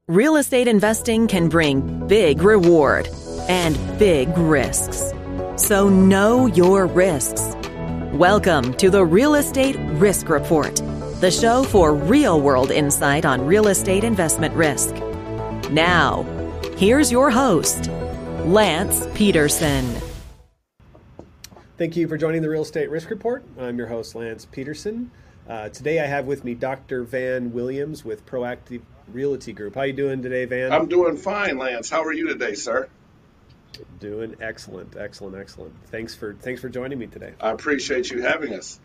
Real estate investing can bring big reward and big risks. So know your risks. Welcome to the Real Estate Risk Report, the show for real-world insight on real estate investment risk. Now, here's your host, Lance Peterson. Thank you for joining the Real Estate Risk Report. I'm your host, Lance Peterson. Today I have with me Dr. Van Williams with Proactive Realty Group. How are you doing today, Van? I'm doing fine, Lance. How are you today, sir? Doing excellent. Thanks for joining me today. I appreciate you having us.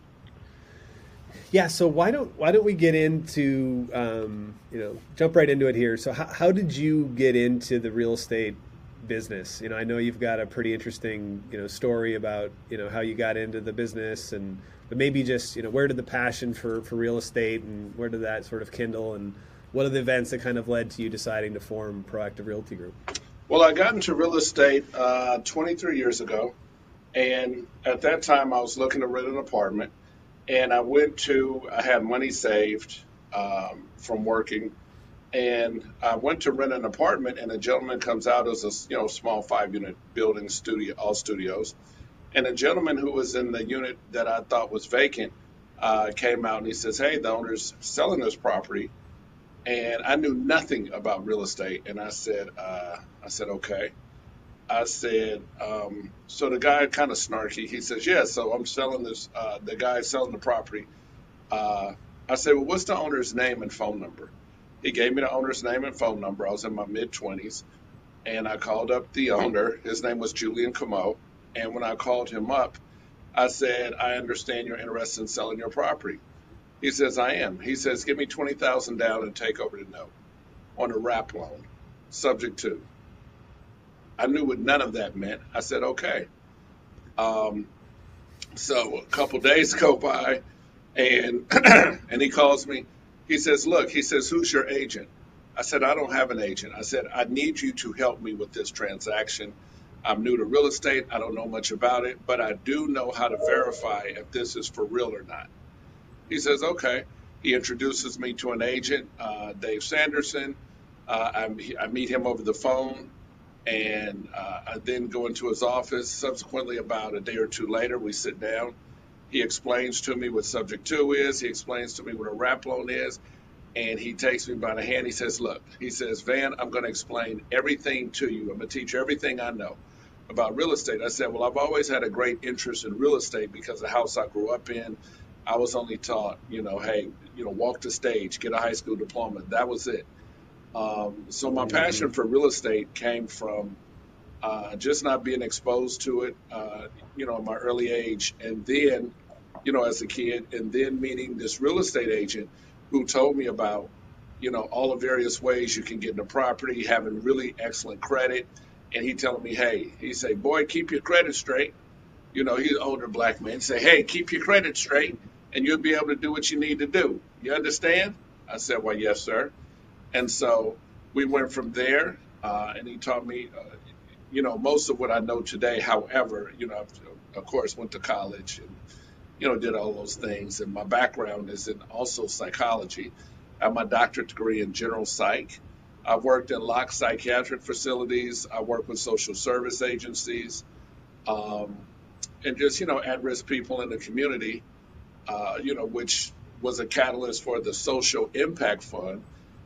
Yeah, so why don't we get into jump right into it here. So how did you get into the real estate business? I know you've got a pretty interesting story about how you got into the business, but maybe just where did the passion for real estate and where did that sort of kindle, and what are the events that kind of led to you deciding to form Proactive Realty Group? Well, I got into real estate 23 years ago, and at that time I was looking to rent an apartment, and I had money saved from working, and I went to rent an apartment, and a gentleman comes out as a small 5-unit building all studios, and a gentleman who was in the unit that I thought was vacant came out and he says, "Hey, the owner's selling this property," and I knew nothing about real estate, and I said, "Okay." I said, so the guy kind of snarky. He says, "Yeah, so I'm selling this. The guy's selling the property." I said, "Well, what's the owner's name and phone number?" He gave me the owner's name and phone number. I was in my mid-20s, and I called up the owner. His name was Julian Camo, and when I called him up, I said, "I understand you're interested in selling your property." He says, "I am." He says, "Give me $20,000 down and take over the note on a wrap loan, subject to." I knew what none of that meant. I said, "Okay." So a couple days go by, and and he calls me. He says, "Look," he says, "who's your agent?" I said, "I don't have an agent." I said, "I need you to help me with this transaction. I'm new to real estate. I don't know much about it, but I do know how to verify if this is for real or not." He says, "Okay." He introduces me to an agent, Dave Sanderson. I meet him over the phone, and I then go into his office. Subsequently, about a day or two later, we sit down. He explains to me what subject to is. He explains to me what a wrap loan is. And he takes me by the hand. He says, "Look," he says, "Van, I'm going to explain everything to you. I'm going to teach you everything I know about real estate." I said, "Well, I've always had a great interest in real estate because the house I grew up in, I was only taught, hey, walk the stage, get a high school diploma. That was it." So my passion for real estate came from just not being exposed to it, in my early age. And then, as a kid, and then meeting this real estate agent who told me about, all the various ways you can get into property, having really excellent credit. And he telling me, "Hey," he say, "boy, keep your credit straight." He's an older black man. He say, "Hey, keep your credit straight and you'll be able to do what you need to do. You understand?" I said, "Well, yes, sir." And so we went from there, and he taught me, most of what I know today. However, I've, of course, went to college and, did all those things. And my background is in also psychology. I have my doctorate degree in general psych. I've worked in locked psychiatric facilities. I work with social service agencies, and just, at-risk people in the community, which was a catalyst for the Social Impact Fund.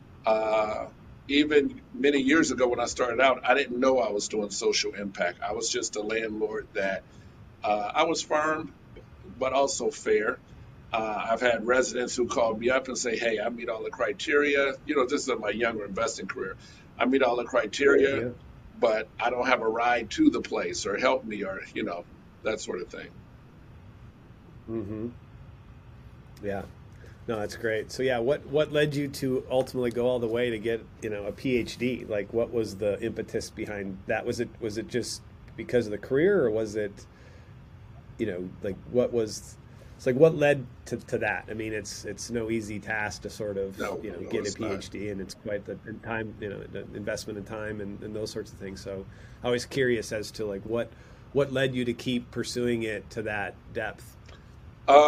Even many years ago when I started out, I didn't know I was doing social impact. I was just a landlord that I was firm, but also fair. I've had residents who called me up and say, "Hey, I meet all the criteria." This is in my younger investing career. "I meet all the criteria, but I don't have a ride to the place or help me or, that sort of thing." Mm-hmm. Yeah. No, that's great. So yeah, what led you to ultimately go all the way to get, a PhD? Like, what was the impetus behind that? Was it just because of the career, or was it, what led to that? I mean, it's no easy task to sort of, get a PhD, not. And it's quite the time, the investment in time and those sorts of things. So I was curious as to what led you to keep pursuing it to that depth?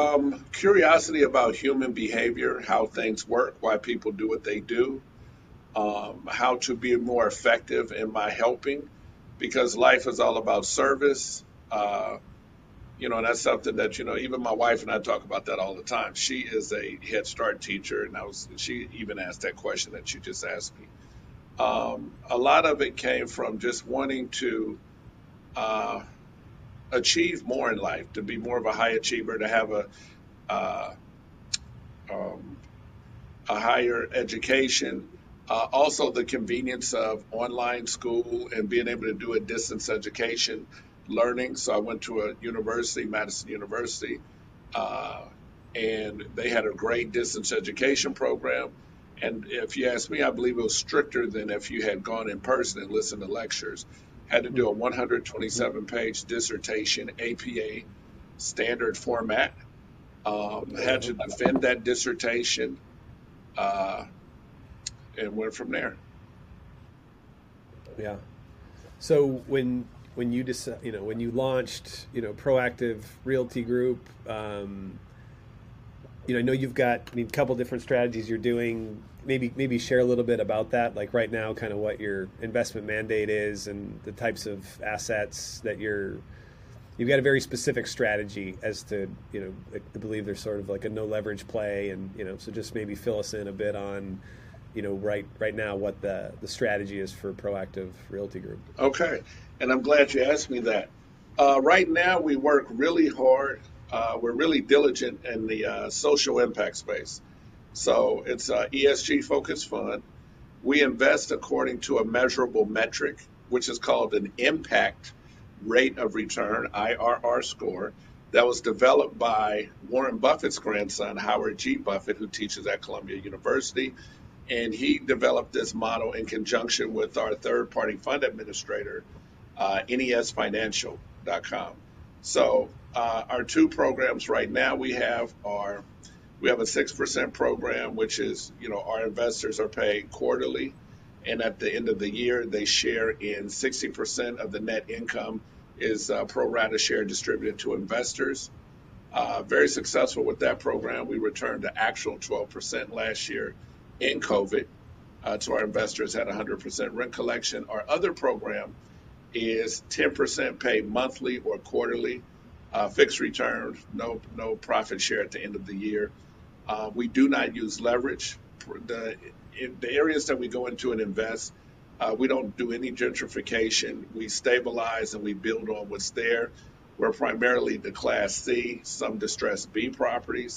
Curiosity about human behavior, how things work, why people do what they do. how to be more effective in my helping, because life is all about service. And that's something that, even my wife and I talk about that all the time. She is a Head Start teacher, and she even asked that question that you just asked me. A lot of it came from just wanting to uh, achieve more in life, to be more of a high achiever, to have uh, um, a higher education. Also, the convenience of online school and being able to do a distance education learning. So I went to a university, Madison University, uh, and they had a great distance education program. And if you ask me, I believe it was stricter than if you had gone in person and listened to lectures. Had to do a 127-page dissertation, APA standard format. Had to defend that dissertation, uh, and went from there. Yeah. So when you when you launched, Proactive Realty Group, I know you've got, a couple different strategies you're doing. Maybe share a little bit about that, like right now, kind of what your investment mandate is and the types of assets that you've got a very specific strategy as to, I believe there's sort of like a no leverage play, and, so just maybe fill us in a bit on, right now what the strategy is for Proactive Realty Group. Okay, and I'm glad you asked me that. Right now, we work really hard. We're really diligent in the social impact space. So it's an ESG focused fund. We invest according to a measurable metric, which is called an impact rate of return, IRR score, that was developed by Warren Buffett's grandson, Howard G. Buffett, who teaches at Columbia University. And he developed this model in conjunction with our third-party fund administrator, nesfinancial.com. So our two programs right now we have a 6% program, which is, our investors are paid quarterly, and at the end of the year they share in 60% of the net income is pro rata share distributed to investors. Very successful with that program. We returned to actual 12% last year in COVID. To our investors at 100% rent collection. Our other program is 10% paid monthly or quarterly, fixed return, no profit share at the end of the year. We do not use leverage. In the areas that we go into and invest, we don't do any gentrification. We stabilize and we build on what's there. We're primarily the Class C, some distressed B properties.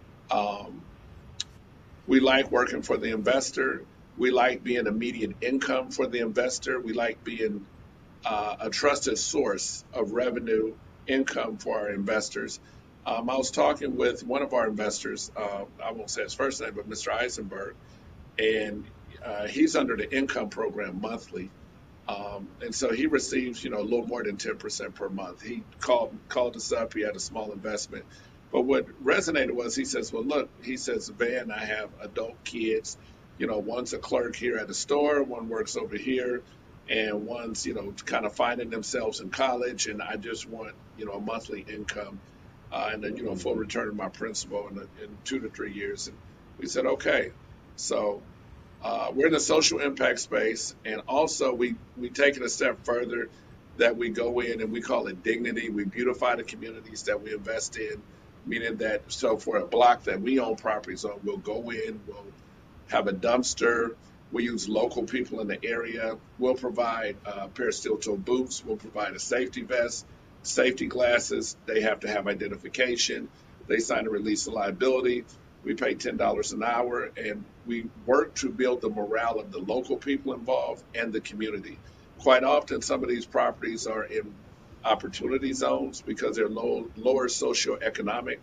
We like working for the investor. We like being immediate income for the investor. We like being a trusted source of revenue income for our investors. I was talking with one of our investors, I won't say his first name, but Mr. Eisenberg, and he's under the income program monthly. And so he receives, a little more than 10% per month. He called us up. He had a small investment. But what resonated was, he says, well, look, he says, Van, I have adult kids. One's a clerk here at the store, one works over here, and one's, kind of finding themselves in college, and I just want, a monthly income and then, full return of my principal in 2 to 3 years. And we said, okay. So we're in the social impact space, and also we take it a step further, that we go in and we call it dignity. We beautify the communities that we invest in, meaning that, so for a block that we own properties on, we'll go in, we'll have a dumpster. We use local people in the area. We'll provide a pair of steel-toe boots. We'll provide a safety vest, safety glasses. They have to have identification. They sign a release of liability. We pay $10 an hour, and we work to build the morale of the local people involved and the community. Quite often, some of these properties are in opportunity zones because they're lower socioeconomic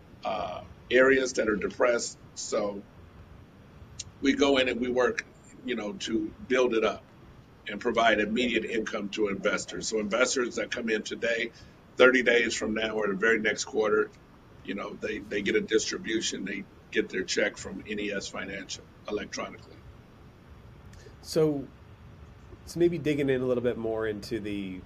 areas that are depressed. So we go in and we work, to build it up and provide immediate income to investors. So investors that come in today, 30 days from now or the very next quarter, they get a distribution. They get their check from NES Financial electronically. So maybe digging in a little bit more into the,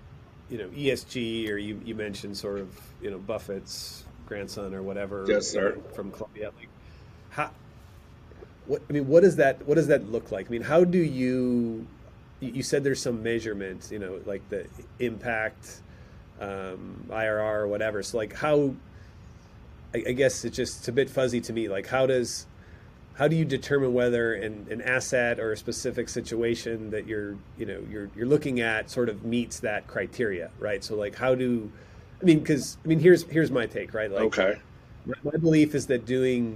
ESG, or you mentioned sort of, Buffett's grandson or whatever. Yes, sir. From Columbia. Like, what does that look like? I mean, how do you said there's some measurements, like the impact, IRR or whatever. So like I guess it's a bit fuzzy to me. Like how do you determine whether an asset or a specific situation that you're looking at sort of meets that criteria, right? So like here's my take, right? Like, Okay. my belief is that doing,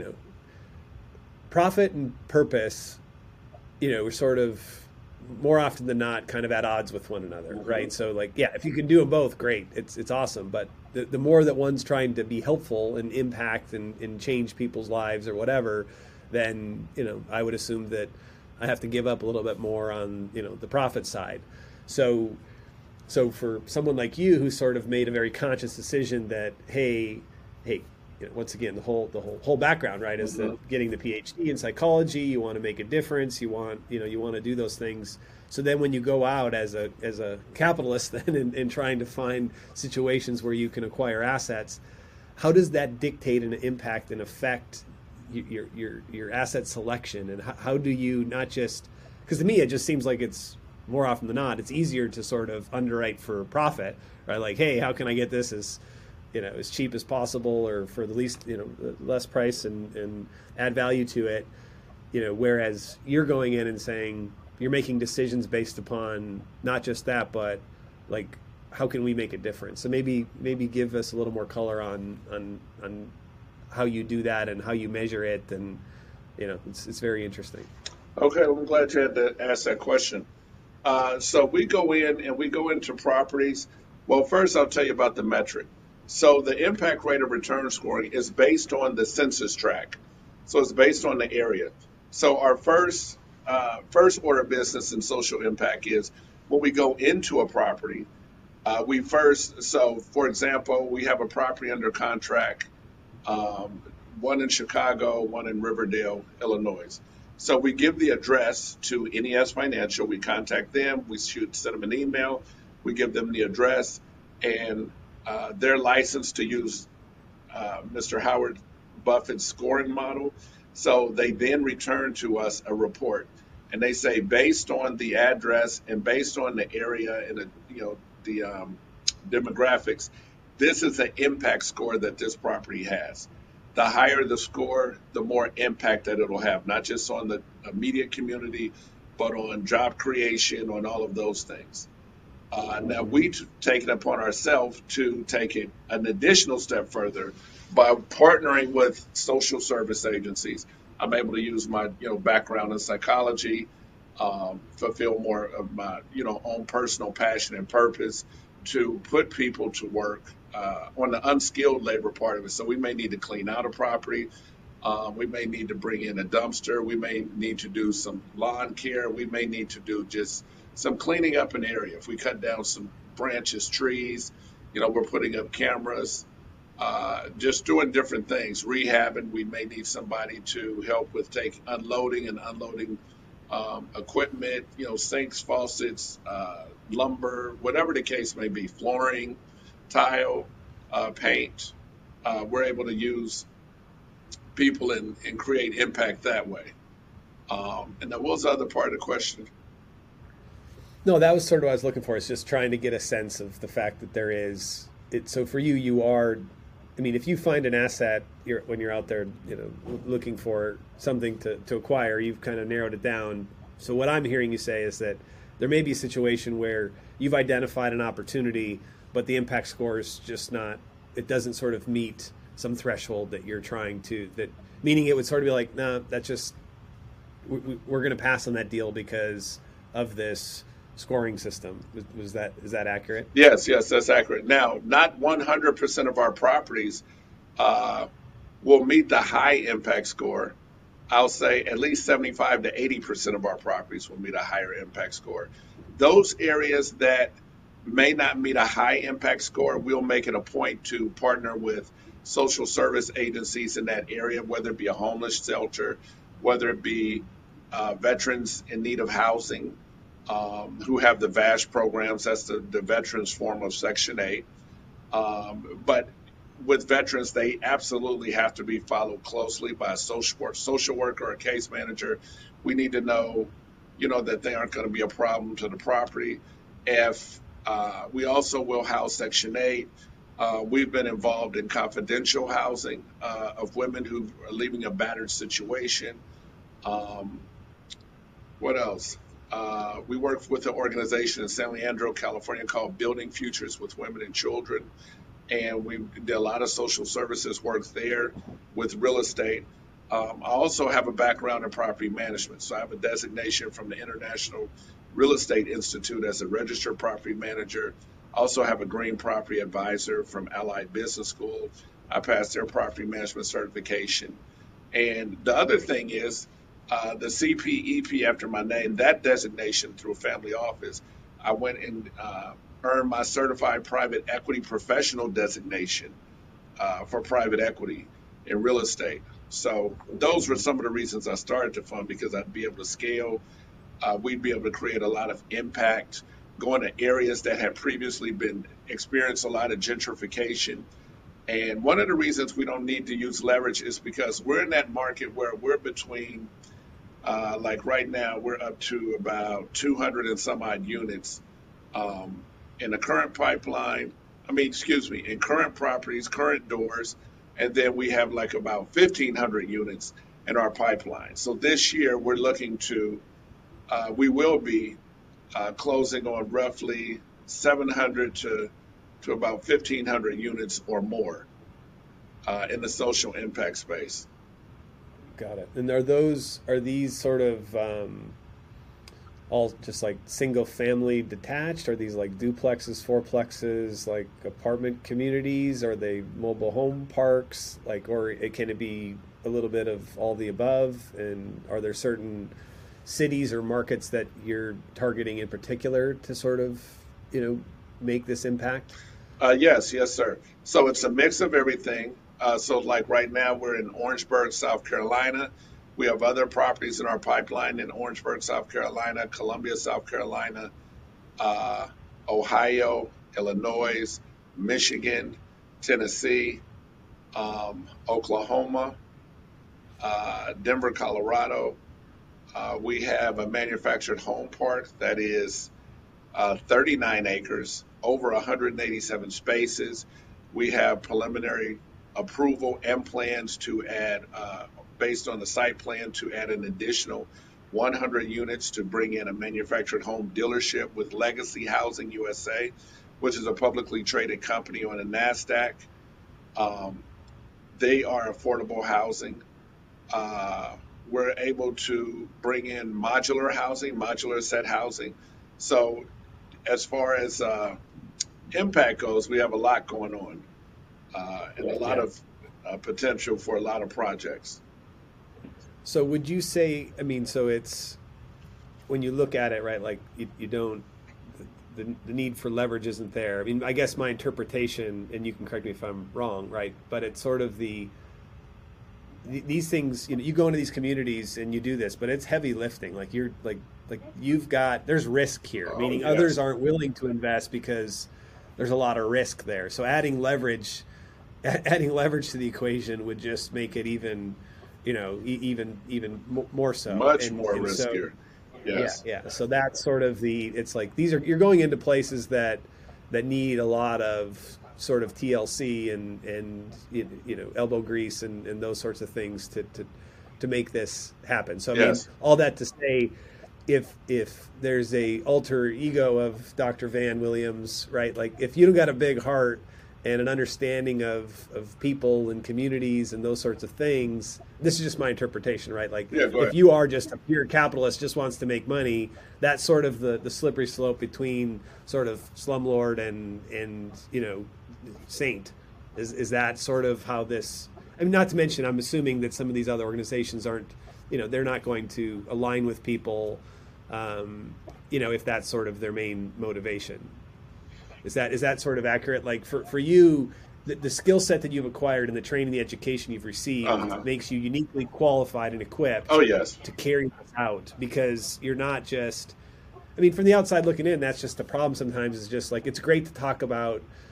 profit and purpose, are sort of more often than not kind of at odds with one another, right? So like, yeah, if you can do them both, great. It's awesome. But the more that one's trying to be helpful and impact and change people's lives or whatever, then, I would assume that I have to give up a little bit more on, the profit side. So for someone like you who sort of made a very conscious decision that, hey, once again, the whole background, right, is that getting the PhD in psychology, you want to make a difference, you want to do those things. So then when you go out as a capitalist then and trying to find situations where you can acquire assets, how does that dictate and impact and affect your asset selection? And how do you not just, because to me it just seems like it's more often than not, it's easier to sort of underwrite for profit, right? Like, hey, how can I get this as cheap as possible or for the least, less price and add value to it, whereas you're going in and saying you're making decisions based upon not just that, but like, how can we make a difference? So maybe give us a little more color on how you do that and how you measure it. And, it's very interesting. Okay, well, I'm glad you had to ask that question. So we go in and we go into properties. Well, first I'll tell you about the metric. So the impact rate of return scoring is based on the census tract. So it's based on the area. So our first order of business in social impact is when we go into a property, so for example, we have a property under contract, one in Chicago, one in Riverdale, Illinois. So we give the address to NES Financial. We contact them. We send them an email. We give them the address, and they're licensed to use Mr. Howard Buffett's scoring model. So they then return to us a report, and they say based on the address and based on the area and the demographics, this is the impact score that this property has. The higher the score, the more impact that it'll have, not just on the immediate community, but on job creation, on all of those things. Now, we've taken upon ourselves to take it an additional step further by partnering with social service agencies. I'm able to use my background in psychology, fulfill more of my own personal passion and purpose to put people to work on the unskilled labor part of it. So we may need to clean out a property. We may need to bring in a dumpster. We may need to do some lawn care. We may need to do just some cleaning up an area. If we cut down some branches, trees, we're putting up cameras, just doing different things. Rehabbing, we may need somebody to help with unloading and unloading equipment, sinks, faucets, lumber, whatever the case may be, flooring, tile, paint. We're able to use people and create impact that way. And then what was the other part of the question? No, that was sort of what I was looking for. It's just trying to get a sense of the fact that there is it. So for you are, if you find an asset when you're out there, looking for something to acquire, you've kind of narrowed it down. So what I'm hearing you say is that there may be a situation where you've identified an opportunity, but the impact score is just not, it doesn't sort of meet some threshold that you're trying to, meaning it would sort of be like, no, that's just, we're going to pass on that deal because of this scoring system. Is that accurate? Yes, that's accurate. Now, not 100% of our properties will meet the high impact score. I'll say at least 75 to 80% of our properties will meet a higher impact score. Those areas that may not meet a high impact score, we'll make it a point to partner with social service agencies in that area, whether it be a homeless shelter, whether it be veterans in need of housing, who have the VASH programs. That's the veterans form of Section 8. But with veterans, they absolutely have to be followed closely by a social worker or a case manager. We need to know, that they aren't going to be a problem to the property. If we also will house Section 8. We've been involved in confidential housing of women who are leaving a battered situation. What else? We work with an organization in San Leandro, California called Building Futures with Women and Children. And we did a lot of social services work there with real estate. I also have a background in property management. So I have a designation from the International Real Estate Institute as a registered property manager. I also have a green property advisor from Allied Business School. I passed their property management certification. And the other thing is the CPEP after my name, that designation through a family office, I went and earned my certified private equity professional designation for private equity in real estate. So those were some of the reasons I started the fund, because I'd be able to scale. We'd be able to create a lot of impact, going to areas that had previously experienced a lot of gentrification. And one of the reasons we don't need to use leverage is because we're in that market where we're between, like right now, we're up to about 200 and some odd units in the current pipeline. In current properties, current doors. And then we have like about 1,500 units in our pipeline. So this year we're looking to, we will be closing on roughly 700 to about 1,500 units or more in the social impact space. Got it. And are these sort of all just like single family detached? Are these like duplexes, fourplexes, like apartment communities? Are they mobile home parks? Or can it be a little bit of all the above? And are there certain cities or markets that you're targeting in particular to sort of, make this impact? Yes, sir. So it's a mix of everything. So like right now we're in Orangeburg, South Carolina. We have other properties in our pipeline in Orangeburg, South Carolina, Columbia, South Carolina, Ohio, Illinois, Michigan, Tennessee, Oklahoma, Denver, Colorado. We have a manufactured home park that is 39 acres, over 187 spaces. We have preliminary approval and plans to add, based on the site plan, to add an additional 100 units to bring in a manufactured home dealership with Legacy Housing USA, which is a publicly traded company on the NASDAQ. They are affordable housing. We're able to bring in modular set housing. So as far as impact goes, we have a lot going on and a lot of potential for a lot of projects. So would you say, so it's, when you look at it, right, like you don't, the need for leverage isn't there. I guess my interpretation, and you can correct me if I'm wrong, right, but it's sort of these things, you go into these communities and you do this, but it's heavy lifting. Like you're like there's risk here, meaning yes. Others aren't willing to invest because there's a lot of risk there. So adding leverage to the equation would just make it even, even more so. Much more riskier. Yes. Yeah. So that's sort of it's like you're going into places that need a lot of sort of TLC and elbow grease and those sorts of things to make this happen. So yes. All that to say, if there's a alter ego of Dr. Van Williams, right? Like if you don't got a big heart and an understanding of people and communities and those sorts of things, this is just my interpretation, right? Like if you are just a pure capitalist, just wants to make money, that's sort of the slippery slope between sort of slumlord and saint. Is that sort of how this, not to mention, I'm assuming that some of these other organizations aren't, they're not going to align with people, if that's sort of their main motivation. Is that sort of accurate? Like for you, the skill set that you've acquired and the training, the education you've received makes you uniquely qualified and equipped to carry this out, because you're not just, from the outside looking in, that's just the problem sometimes, is just like, it's great to talk about,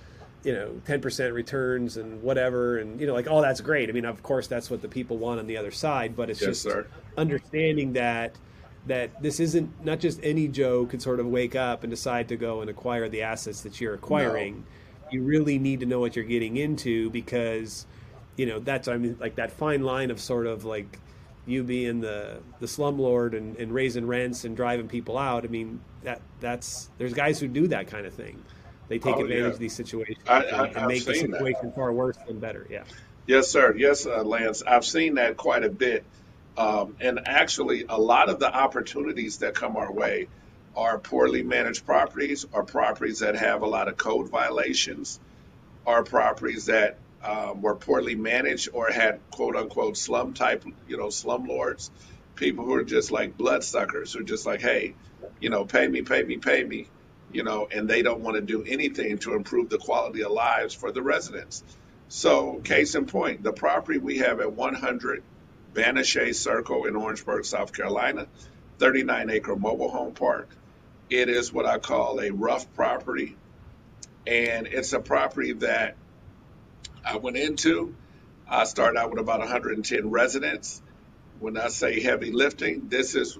10% returns and whatever, and like, oh, that's great. I mean, of course, that's what the people want on the other side, but it's Yes, just sir. understanding that this isn't, not just any Joe could sort of wake up and decide to go and acquire the assets that you're acquiring. No. You really need to know what you're getting into, because that's, I mean, like that fine line of sort of like you being the slumlord and raising rents and driving people out. I mean, that's there's guys who do that kind of thing. They take advantage of these situations and make the situation far worse than better. Yeah. Yes, sir. Yes, Lance. I've seen that quite a bit. And actually, a lot of the opportunities that come our way are poorly managed properties, or properties that have a lot of code violations, or properties that were poorly managed or had quote unquote slum type, slumlords, people who are just like bloodsuckers, who are just like, hey, pay me. And they don't want to do anything to improve the quality of lives for the residents. So, case in point, the property we have at 100 Banachie Circle in Orangeburg, South Carolina, 39-acre mobile home park. It is what I call a rough property, and it's a property that I went into. I started out with about 110 residents. When I say heavy lifting, this is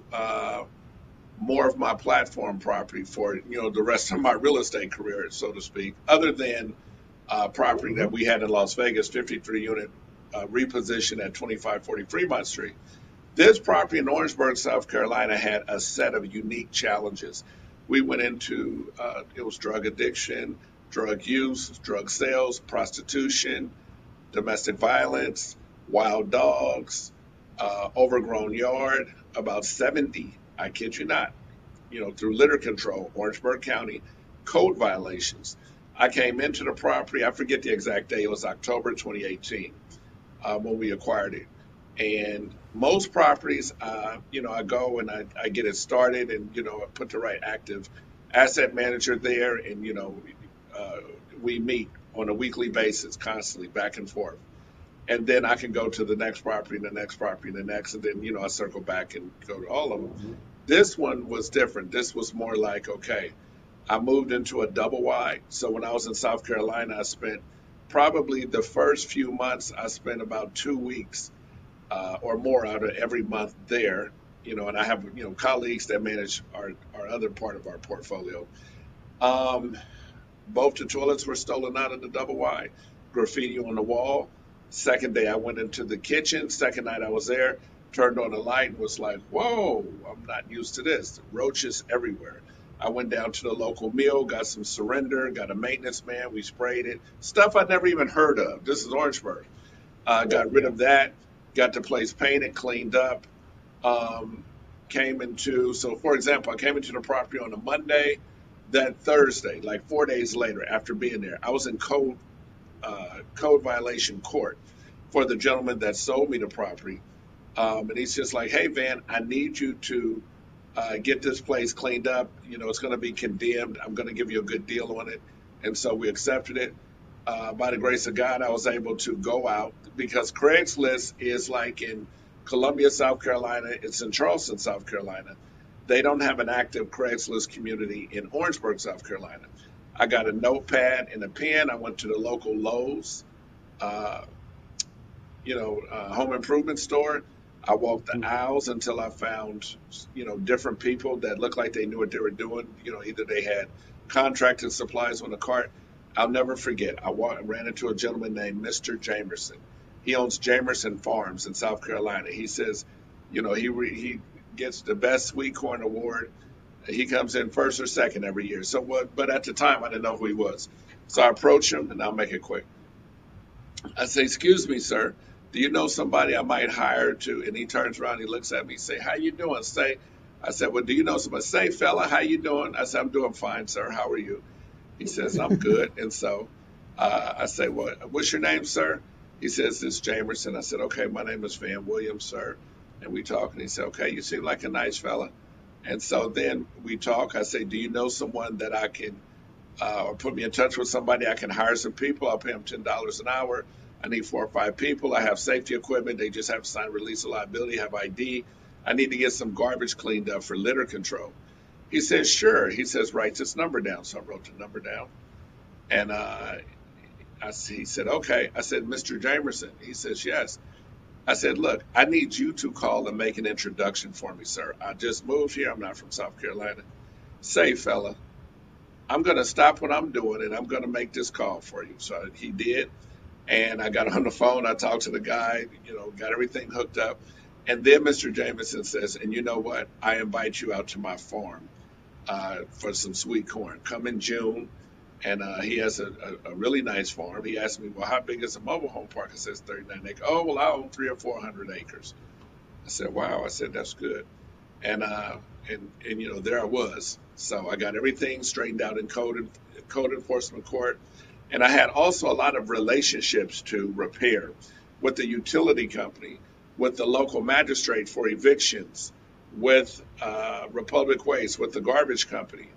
more of my platform property for the rest of my real estate career, so to speak, other than property that we had in Las Vegas, 53 unit reposition at 2540 Fremont Street. This property in Orangeburg, South Carolina had a set of unique challenges. We went into it was drug addiction, drug use, drug sales, prostitution, domestic violence, wild dogs, overgrown yard, about 70, I kid you not, through litter control, Orangeburg County, code violations. I came into the property, I forget the exact day, it was October 2018 when we acquired it. And most properties, I go and I get it started, and, I put the right active asset manager there, and, we meet on a weekly basis, constantly back and forth. And then I can go to the next property and the next property and the next, and then, I circle back and go to all of them. Mm-hmm. This one was different. This was more like, okay, I moved into a double wide. So when I was in South Carolina, I spent probably the first few months, I spent about 2 weeks or more out of every month there, and I have, colleagues that manage our other part of our portfolio. Both the toilets were stolen out of the double wide, graffiti on the wall. Second day I went into the kitchen. Second night I was there, turned on the light and was like, whoa, I'm not used to this. Roaches everywhere. I went down to the local mill, got some Surrender, got a maintenance man. We sprayed it. Stuff I'd never even heard of. This is Orangeburg. Got rid of that, got the place painted, cleaned up. So for example, I came into the property on a Monday. That Thursday, like 4 days later after being there, I was in code violation court for the gentleman that sold me the property. And he's just like, hey, Van, I need you to get this place cleaned up. It's going to be condemned. I'm going to give you a good deal on it. And so we accepted it. By the grace of God, I was able to go out, because Craigslist is like in Columbia, South Carolina. It's in Charleston, South Carolina. They don't have an active Craigslist community in Orangeburg, South Carolina. I got a notepad and a pen. I went to the local Lowe's, home improvement store. I walked the aisles until I found, different people that looked like they knew what they were doing. Either they had contracted supplies on the cart. I'll never forget. I ran into a gentleman named Mr. Jamerson. He owns Jamerson Farms in South Carolina. He says, he gets the best sweet corn award. He comes in first or second every year. But at the time, I didn't know who he was. So I approach him, and I'll make it quick. I say, excuse me, sir, do you know somebody I might hire to? And he turns around, he looks at me, say, how you doing? I said, well, do you know somebody? Say, fella, how you doing? I said, I'm doing fine, sir. How are you? He says, I'm good. And so I say, what's your name, sir? He says, this is Jamerson. I said, okay, my name is Van Williams, sir. And we talk, and he said, okay, you seem like a nice fella. And so then we talk. I say, do you know someone that I can, or put me in touch with somebody I can hire some people? I'll pay them $10 an hour. I need 4 or 5 people. I have safety equipment. They just have to sign release of liability, have ID. I need to get some garbage cleaned up for litter control. He says, sure. He says, write this number down. So I wrote the number down. And he said, okay. I said, Mr. Jamerson. He says, yes. I said, look, I need you to call and make an introduction for me, sir. I just moved here. I'm not from South Carolina. Say, fella, I'm going to stop what I'm doing and I'm going to make this call for you. So he did. And I got on the phone. I talked to the guy, got everything hooked up. And then Mr. Jameson says, and you know what? I invite you out to my farm for some sweet corn. Come in June. And he has a really nice farm. He asked me, well, how big is a mobile home park? I said, 39 acres. Oh, well, I own 300 or 400 acres. I said, wow. I said, that's good. And there I was. So I got everything straightened out in code enforcement court. And I had also a lot of relationships to repair with the utility company, with the local magistrate for evictions, with Republic Waste, with the garbage company.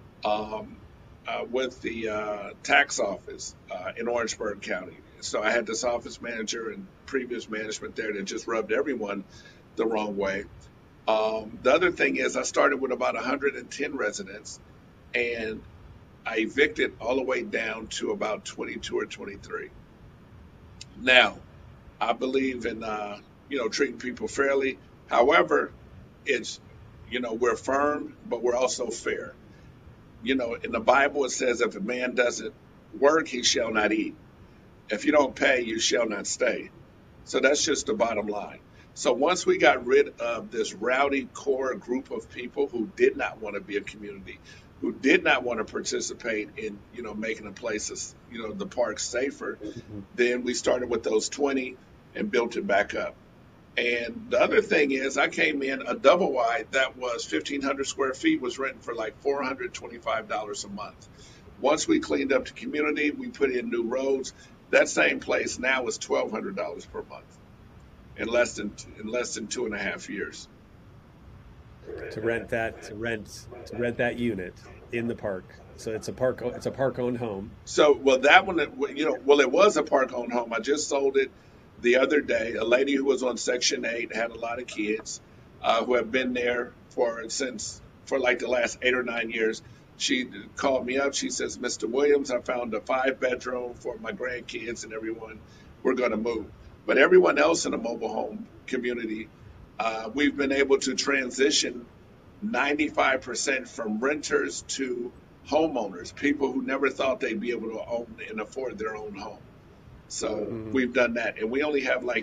With the tax office in Orangeburg County. So I had this office manager and previous management there that just rubbed everyone the wrong way. The other thing is I started with about 110 residents, and I evicted all the way down to about 22 or 23. Now, I believe in treating people fairly. However, it's we're firm, but we're also fair. In the Bible, it says if a man doesn't work, he shall not eat. If you don't pay, you shall not stay. So that's just the bottom line. So once we got rid of this rowdy core group of people who did not want to be a community, who did not want to participate in, making the places, the parks safer, then we started with those 20 and built it back up. And the other thing is I came in a double wide that was 1,500 square feet was renting for like $425 a month. Once we cleaned up the community, we put in new roads. That same place now is $1,200 per month in less than 2.5 years. To rent that unit in the park. So it's a park owned home. So that one, it was a park owned home. I just sold it the other day. A lady who was on Section 8 had a lot of kids who have been there for like the last 8 or 9 years. She called me up. She says, Mr. Williams, I found a 5-bedroom for my grandkids and everyone. We're going to move. But everyone else in the mobile home community, we've been able to transition 95% from renters to homeowners, people who never thought they'd be able to own and afford their own home. So we've done that, and we only have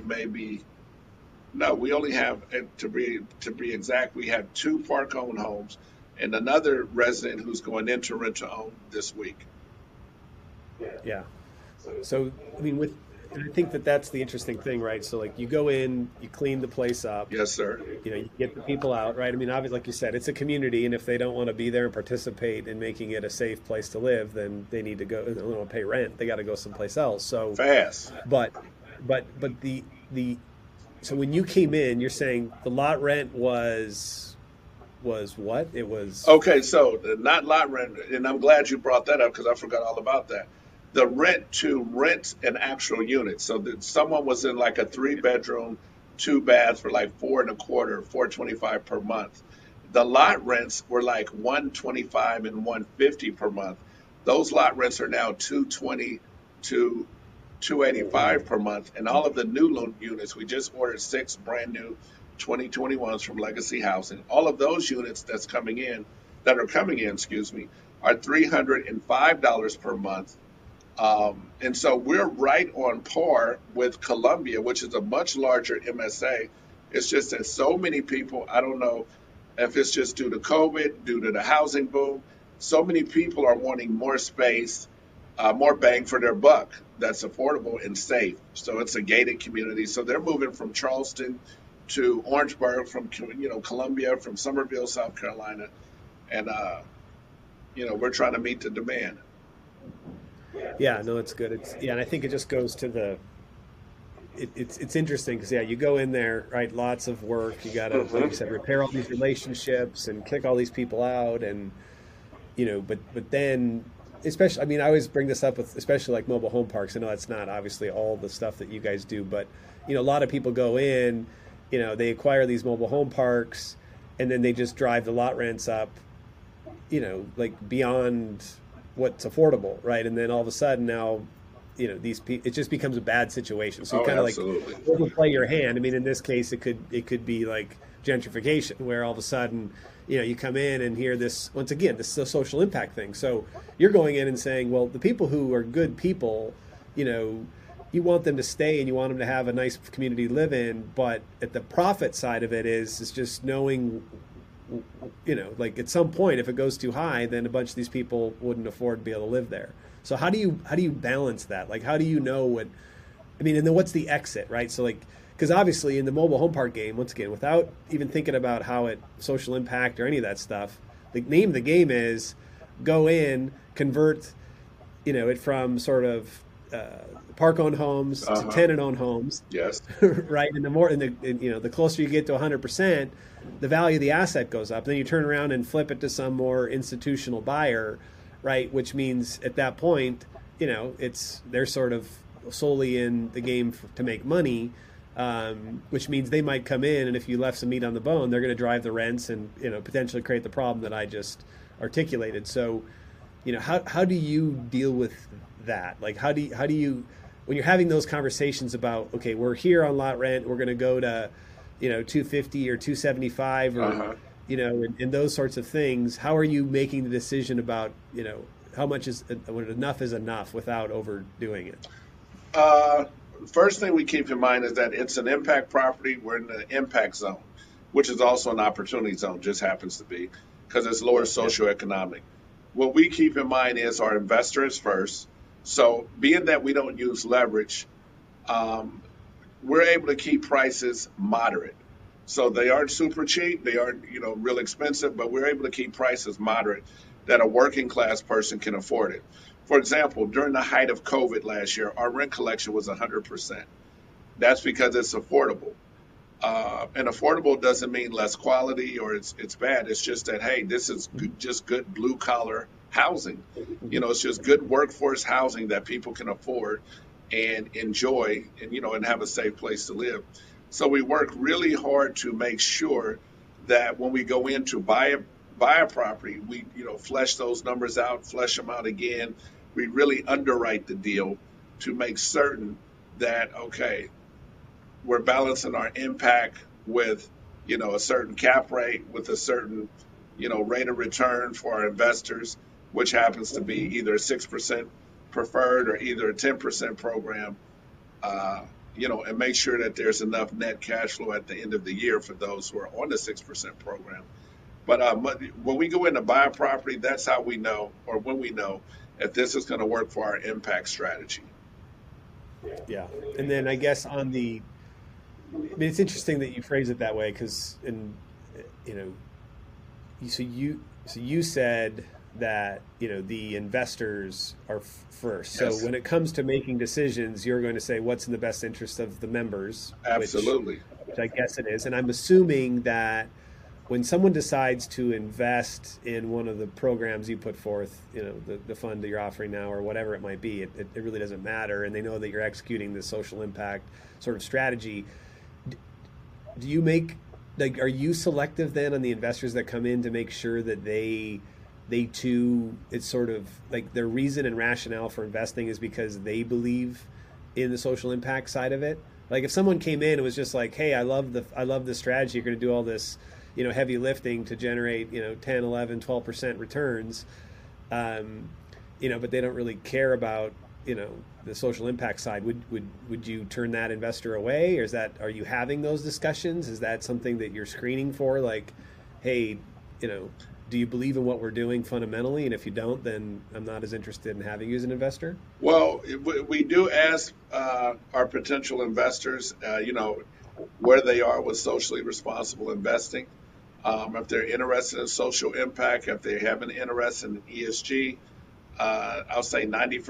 to be exact, we have 2 park-owned homes and another resident who's going into rent-to-own this week. Yeah. So, and I think that's the interesting thing, right? So, like, you go in, you clean the place up. Yes, sir. You get the people out, right? Obviously, like you said, it's a community, and if they don't want to be there and participate in making it a safe place to live, then they need to go. They don't want to pay rent. They got to go someplace else. So fast. But so when you came in, you're saying the lot rent was what? It was okay. So not lot rent, and I'm glad you brought that up because I forgot all about that. The rent to rent an actual unit. So that someone was in like a 3-bedroom, 2-bath for like $425, $425 per month. The lot rents were like $125 and $150 per month. Those lot rents are now $220 to $285 per month. And all of the new units, we just ordered 6 brand new 2021s from Legacy Housing. All of those units that are coming in, are $305 per month. And so we're right on par with Columbia, which is a much larger MSA. It's just that so many people, I don't know if it's just due to COVID, due to the housing boom, so many people are wanting more space, more bang for their buck that's affordable and safe. So it's a gated community. So they're moving from Charleston to Orangeburg, from Columbia, from Summerville, South Carolina. And, we're trying to meet the demand. Yeah, no, it's good. And I think it just goes to it's interesting because you go in there, right? Lots of work. You got to, like you said, repair all these relationships and kick all these people out, and but then especially, I always bring this up with especially like mobile home parks. I know that's not obviously all the stuff that you guys do, but a lot of people go in, they acquire these mobile home parks, and then they just drive the lot rents up, like beyond what's affordable, right? And then all of a sudden now, these people, it just becomes a bad situation. So you Oh, kind of like absolutely. overplay your hand. I mean, in this case, it could be like gentrification, where all of a sudden, you come in and hear this, once again, this is a social impact thing. So you're going in and saying, well, the people who are good people, you want them to stay and you want them to have a nice community to live in, but at the profit side of it is just knowing, like at some point, if it goes too high, then a bunch of these people wouldn't afford to be able to live there. So how do you balance that? Like, how do you know what, I mean, and then what's the exit, right? So like, because obviously in the mobile home park game, once again, without even thinking about how it social impact or any of that stuff, the name of the game is go in, convert, it from sort of park-owned homes to tenant-owned homes. Yes. Right. And the closer you get to 100%, the value of the asset goes up. Then you turn around and flip it to some more institutional buyer, right? Which means at that point, they're sort of solely in the game to make money. Which means they might come in, and if you left some meat on the bone, they're going to drive the rents and potentially create the problem that I just articulated. So, how do you deal with that? Like, how do you when you're having those conversations about, okay, we're here on lot rent, we're going to go to $250 or $275 or and those sorts of things. How are you making the decision about how much is when enough is enough without overdoing it? First thing we keep in mind is that it's an impact property. We're in the impact zone, which is also an opportunity zone, just happens to be, because it's lower socioeconomic. What we keep in mind is our investor is first. So being that we don't use leverage, we're able to keep prices moderate. So they aren't super cheap. They aren't, real expensive, but we're able to keep prices moderate that a working class person can afford it. For example, during the height of COVID last year, our rent collection was 100%. That's because it's affordable. And affordable doesn't mean less quality or it's bad. It's just that, hey, this is just good blue collar housing. It's just good workforce housing that people can afford and enjoy and have a safe place to live. So we work really hard to make sure that when we go in to buy a property, we flesh those numbers out, flesh them out again. We really underwrite the deal to make certain that, okay, we're balancing our impact with, a certain cap rate, with a certain, rate of return for our investors, which happens to be either a 6% preferred or either a 10% program, and make sure that there's enough net cash flow at the end of the year for those who are on the 6% program. But when we go in to buy a property, that's how we know, or when we know, if this is going to work for our impact strategy. Yeah. And then I guess it's interesting that you phrase it that way because, so you said that, the investors are first. Yes. So when it comes to making decisions, you're going to say what's in the best interest of the members. Absolutely. Which I guess it is. And I'm assuming that when someone decides to invest in one of the programs you put forth, the fund that you're offering now or whatever it might be, it really doesn't matter. And they know that you're executing this social impact sort of strategy. Do you are you selective then on the investors that come in to make sure that they too, it's sort of like their reason and rationale for investing is because they believe in the social impact side of it? Like if someone came in and was just like, hey, I love this strategy, you're going to do all this heavy lifting to generate, 10, 11, 12% returns, but they don't really care about, the social impact side. Would you turn that investor away? Or are you having those discussions? Is that something that you're screening for? Like, hey, do you believe in what we're doing fundamentally? And if you don't, then I'm not as interested in having you as an investor. Well, we do ask our potential investors, where they are with socially responsible investing. If they're interested in social impact, if they have an interest in ESG, I'll say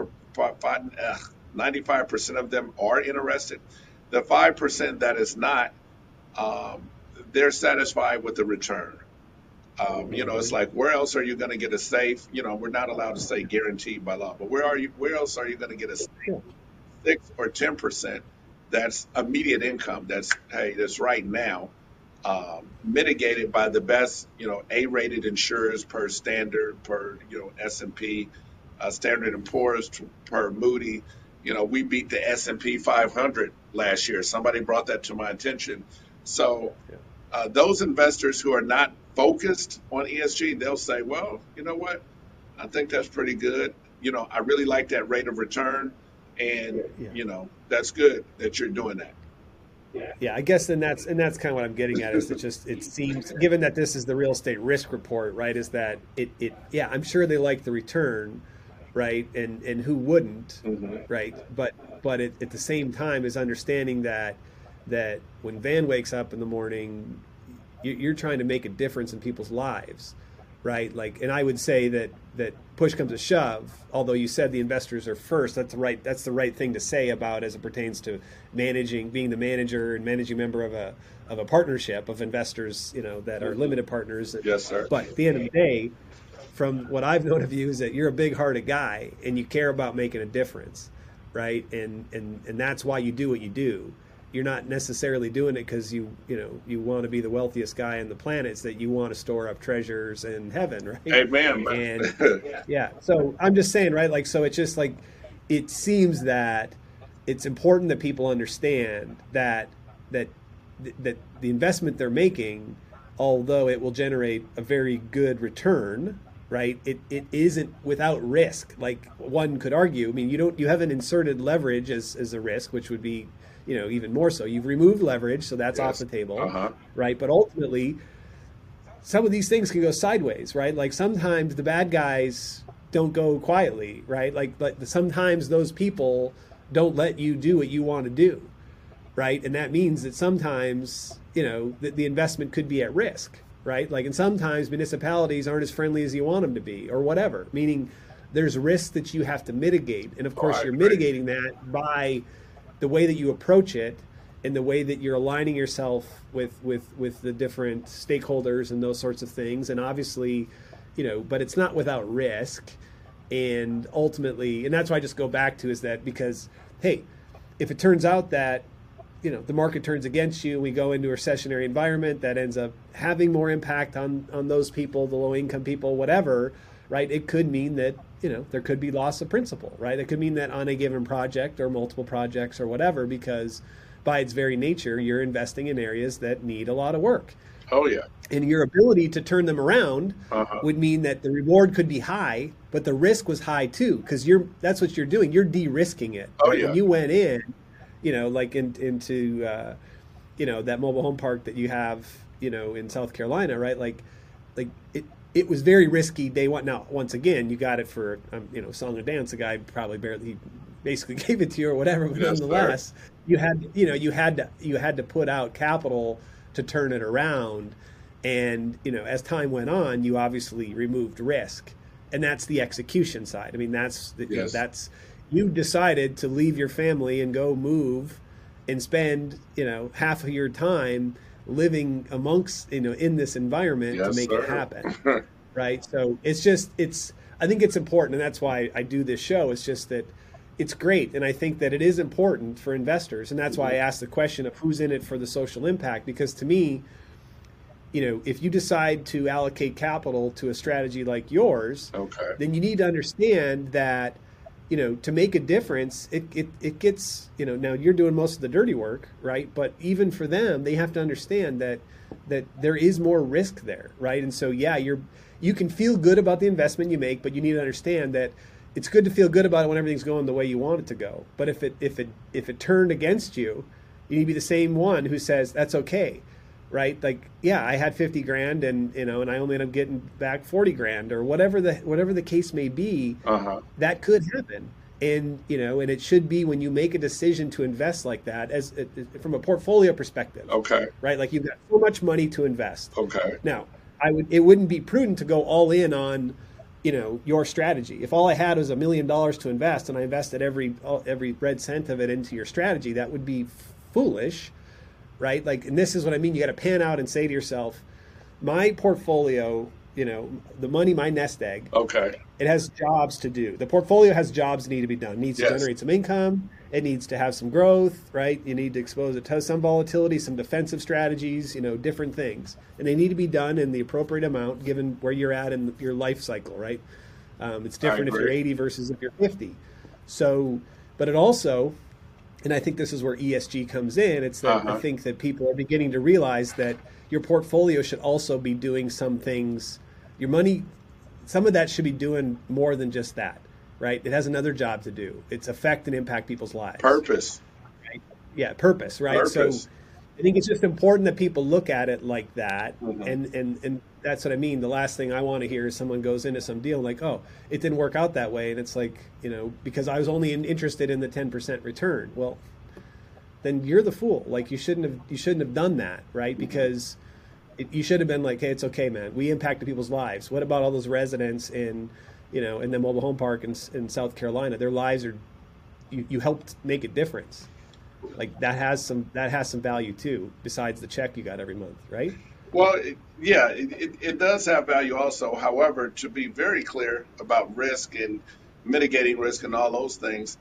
95% of them are interested. The 5% that is not, they're satisfied with the return. It's like, where else are you going to get a safe? We're not allowed to say guaranteed by law, but where else are you going to get a safe 6 or 10% that's immediate income? That's right now. Mitigated by the best, A-rated insurers per Standard, per, S&P, Standard & Poor's, per Moody, we beat the S&P 500 last year. Somebody brought that to my attention. So those investors who are not focused on ESG, they'll say, well, you know what? I think that's pretty good. I really like that rate of return. And, that's good that you're doing that. Yeah, I guess that's kind of what I'm getting at is it seems, given that this is the real estate risk report, right, is that I'm sure they like the return, right, and who wouldn't, right, but at the same time is understanding that when Van wakes up in the morning, you're trying to make a difference in people's lives, right? Like, and I would say that push comes to shove, although you said the investors are first, that's the right thing to say about as it pertains to being the manager and managing member of a partnership of investors, that are limited partners. Yes, sir. But at the end of the day, from what I've known of you, is that you're a big-hearted guy and you care about making a difference, right? And that's why you do what you do. You're not necessarily doing it because you want to be the wealthiest guy on the planet. It's that you want to store up treasures in heaven, right? Amen. And yeah, so I'm just saying, right? Like, so it's just like, it seems that it's important that people understand that the investment they're making, although it will generate a very good return, right? It isn't without risk. Like one could argue. I mean, you haven't inserted leverage as a risk, which would be, even more so. You've removed leverage, so that's off the table, right? But ultimately, some of these things can go sideways, right? Like sometimes the bad guys don't go quietly, right? Like sometimes those people don't let you do what you want to do, right? And that means that sometimes, the investment could be at risk, right? Like, and sometimes municipalities aren't as friendly as you want them to be or whatever, meaning there's risks that you have to mitigate. And of course, you're mitigating that by the way that you approach it and the way that you're aligning yourself with the different stakeholders and those sorts of things. And obviously, but it's not without risk. And ultimately, and that's why I just go back to is that because, hey, if it turns out that, the market turns against you and we go into a recessionary environment that ends up having more impact on those people, the low income people, whatever, right? It could mean that, there could be loss of principal, right? It could mean that on a given project or multiple projects or whatever, because by its very nature, you're investing in areas that need a lot of work. Oh, yeah. And your ability to turn them around would mean that the reward could be high, but the risk was high too, because that's what you're doing. You're de-risking it. Oh, right? yeah. When you went in, like into that mobile home park that you have, in South Carolina, right? Like it was very risky day one. Now, once again, you got it for, song and dance. The guy probably he basically gave it to you or whatever, but nonetheless, you had to put out capital to turn it around. And, as time went on, you obviously removed risk, and that's the execution side. I mean, that's you decided to leave your family and go move and spend, half of your time living amongst, in this environment to make it happen. Right. So I think it's important. And that's why I do this show. It's just that it's great. And I think that it is important for investors. And that's why I asked the question of who's in it for the social impact, because to me, if you decide to allocate capital to a strategy like yours, then you need to understand that, to make a difference, it gets, now you're doing most of the dirty work, right? But even for them, they have to understand that there is more risk there, right? And so, you can feel good about the investment you make, but you need to understand that it's good to feel good about it when everything's going the way you want it to go. But if it turned against you, you need to be the same one who says that's okay, right? Like, I had 50 grand and I only end up getting back 40 grand or whatever the case may be. That could happen. And, and it should be when you make a decision to invest like that as from a portfolio perspective. Right? Like you've got so much money to invest. Now, it wouldn't be prudent to go all in on, your strategy. If all I had was $1 million to invest and I invested every red cent of it into your strategy, that would be foolish. Right? Like, and this is what I mean. You got to pan out and say to yourself, my portfolio, the money, my nest egg, it has jobs to do. The portfolio has jobs that need to be done. It needs to generate some income. It needs to have some growth, right? You need to expose it to some volatility, some defensive strategies, different things. And they need to be done in the appropriate amount given where you're at in your life cycle, right? It's different if you're 80 versus if you're 50. So But it also, and I think this is where ESG comes in, it's that I think that people are beginning to realize that your portfolio should also be doing some things. Your money, some of that should be doing more than just that, right? It has another job to do. It's affect and impact people's lives. Purpose. Right? Yeah, purpose, right? Purpose. So I think it's just important that people look at it like that. And that's what I mean. The last thing I want to hear is someone goes into some deal like, oh, it didn't work out that way. And it's like, because I was only interested in the 10% return. Well, then you're the fool. Like you shouldn't have done that, right? Because you should have been like, hey, it's okay, man. We impacted people's lives. What about all those residents in the mobile home park in South Carolina? Their lives are, you helped make a difference. Like that has some value too, besides the check you got every month, right? Well, it does have value also. However, to be very clear about risk and mitigating risk and all those things,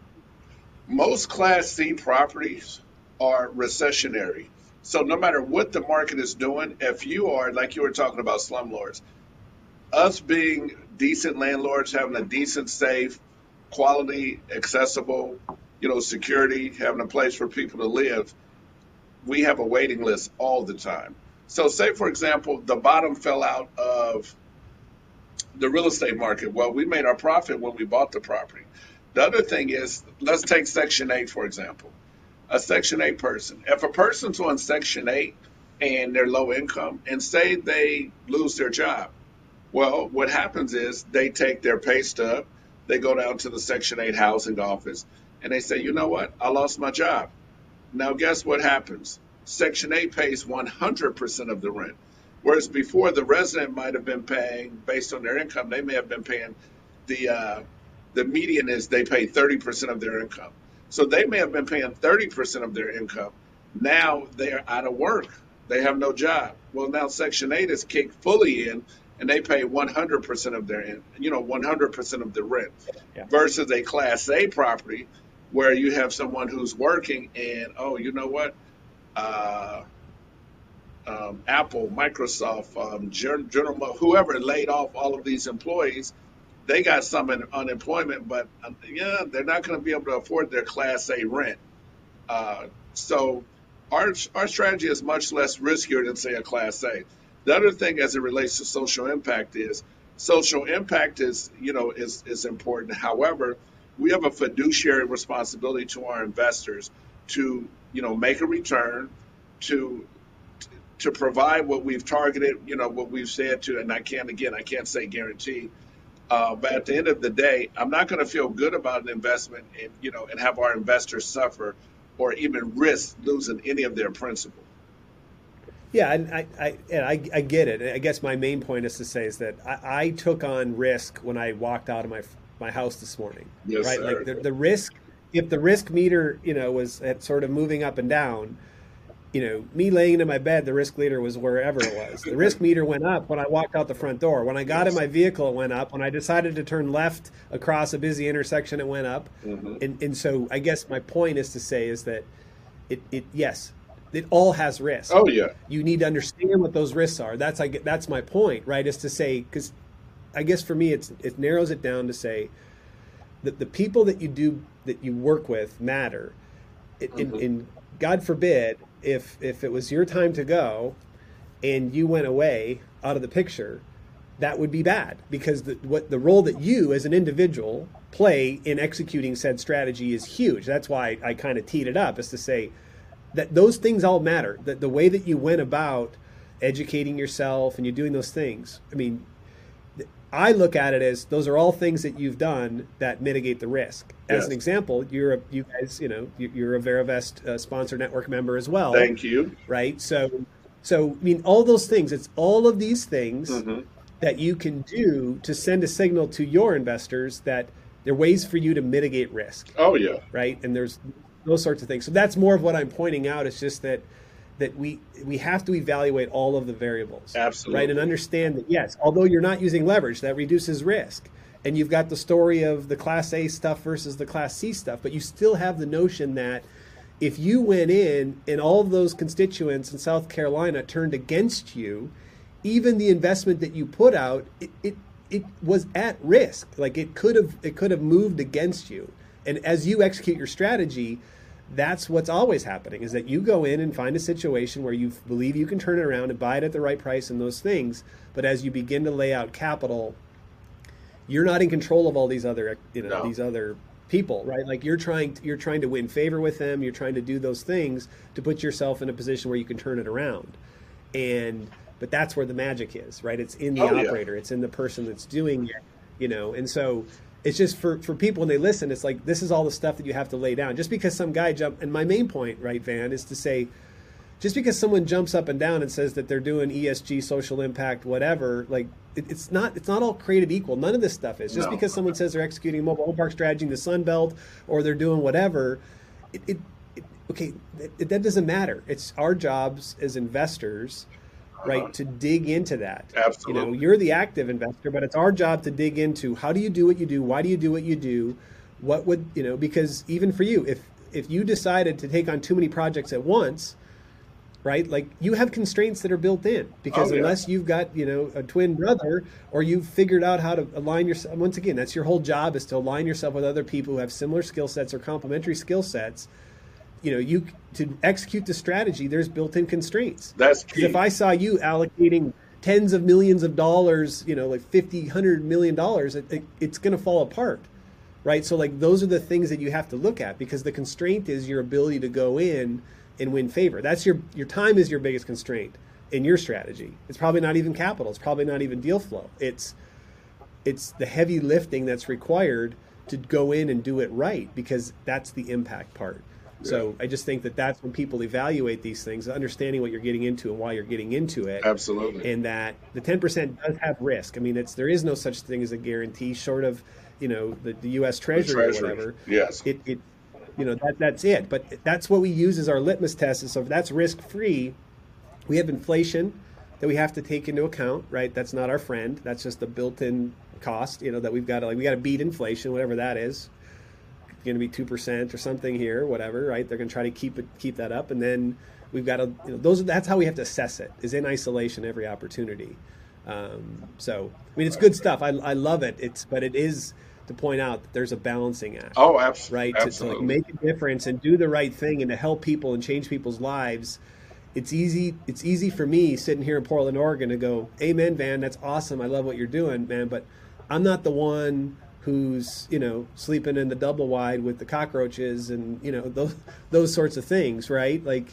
most Class C properties are recessionary. So no matter what the market is doing, if you are, like you were talking about slumlords, us being decent landlords, having a decent, safe, quality, accessible, security, having a place for people to live, we have a waiting list all the time. So say, for example, the bottom fell out of the real estate market. Well, we made our profit when we bought the property. The other thing is, let's take Section 8, for example. A Section 8 person. If a person's on Section 8 and they're low income and say they lose their job, well, what happens is they take their pay stub, they go down to the Section 8 housing office, and they say, you know what, I lost my job. Now, guess what happens? Section 8 pays 100% of the rent, whereas before the resident might have been paying, based on their income, they may have been paying, the median is they pay 30% of their income. So they may have been paying 30% of their income. Now they are out of work. They have no job. Well, now Section 8 is kicked fully in, and they pay 100% of their, 100% of the rent, versus a Class A property where you have someone who's working and, oh, you know what? Apple, Microsoft, General, whoever laid off all of these employees, they got some unemployment, but they're not going to be able to afford their Class A rent. So our strategy is much less riskier than, say, a Class A. The other thing as it relates to social impact is important. However, we have a fiduciary responsibility to our investors to, make a return, to provide what we've targeted, what we've said to, and I can't say guarantee. But at the end of the day, I'm not going to feel good about an investment and have our investors suffer or even risk losing any of their principal. Yeah, and I get it. I guess my main point is to say is that I took on risk when I walked out of my house this morning. Yes, right? sir. Like the risk, if the risk meter, was at sort of moving up and down, me laying in my bed, the risk meter was wherever it was. The risk meter went up when I walked out the front door. When I got in my vehicle, it went up. When I decided to turn left across a busy intersection, it went up. And so I guess my point is to say is that it all has risks. Oh, yeah. You need to understand what those risks are. That's my point, right? Is to say, because I guess for me, it narrows it down to say that the people that you work with matter. And God forbid, if it was your time to go and you went away out of the picture, that would be bad, because the role that you as an individual play in executing said strategy is huge. That's why I kind of teed it up, is to say that those things all matter. That the way that you went about educating yourself and you're doing those things. I mean, I look at it as those are all things that you've done that mitigate the risk. As an example, you're a Veravest Sponsor Network member as well. Thank you. Right. So I mean, all those things. It's all of these things that you can do to send a signal to your investors that there are ways for you to mitigate risk. Oh yeah. Right. And there's those sorts of things. So that's more of what I'm pointing out. It's just that we have to evaluate all of the variables. Absolutely. Right. And understand that, yes, although you're not using leverage, that reduces risk. And you've got the story of the Class A stuff versus the Class C stuff, but you still have the notion that if you went in and all of those constituents in South Carolina turned against you, even the investment that you put out, it was at risk. Like it could have moved against you. And as you execute your strategy, that's what's always happening, is that you go in and find a situation where you believe you can turn it around and buy it at the right price and those things. But as you begin to lay out capital, you're not in control of all these other, No. these other people, right? Like you're trying to win favor with them. You're trying to do those things to put yourself in a position where you can turn it around. But that's where the magic is, right? It's in the operator. It's in the person that's doing it, And so it's just for people when they listen, it's like, this is all the stuff that you have to lay down. Just because some guy and my main point, right, Van, is to say, just because someone jumps up and down and says that they're doing ESG, social impact, whatever, like it's not all created equal. None of this stuff is. Just because someone says they're executing a mobile home park strategy in the Sun Belt or they're doing whatever, that doesn't matter. It's our jobs as investors, right, to dig into that. Absolutely. You're the active investor, but it's our job to dig into how do you do what you do? Why do you do what you do? What would, because even for you, if you decided to take on too many projects at once, right, like you have constraints that are built in, because unless you've got, a twin brother, or you've figured out how to align yourself, once again, that's your whole job, is to align yourself with other people who have similar skill sets or complementary skill sets. You to execute the strategy, there's built-in constraints. That's key. If I saw you allocating tens of millions of dollars, like $50-100 million, it's going to fall apart, right? So like those are the things that you have to look at, because the constraint is your ability to go in and win favor. That's your time is your biggest constraint in your strategy. It's probably not even capital. It's probably not even deal flow. It's the heavy lifting that's required to go in and do it right, because that's the impact part. So I just think that that's when people evaluate these things, understanding what you're getting into and why you're getting into it. Absolutely. And that the 10% does have risk. I mean, there is no such thing as a guarantee, short of, the U.S. Treasury or whatever. Yes. That's it. But that's what we use as our litmus test. So if that's risk-free, we have inflation that we have to take into account, right? That's not our friend. That's just a built-in cost, that we've got to beat inflation, whatever that is. Going to be 2% or something here, whatever, right? They're going to try to keep that up, and then we've got to, that's how we have to assess it, is in isolation every opportunity. So I mean, it's good stuff. I love it. But it is to point out that there's a balancing act. Oh, absolutely. Right, absolutely. to make a difference and do the right thing and to help people and change people's lives. It's easy for me sitting here in Portland, Oregon, to go, "Amen, Van. That's awesome. I love what you're doing, man." But I'm not the one who's sleeping in the double wide with the cockroaches and those sorts of things, right? Like,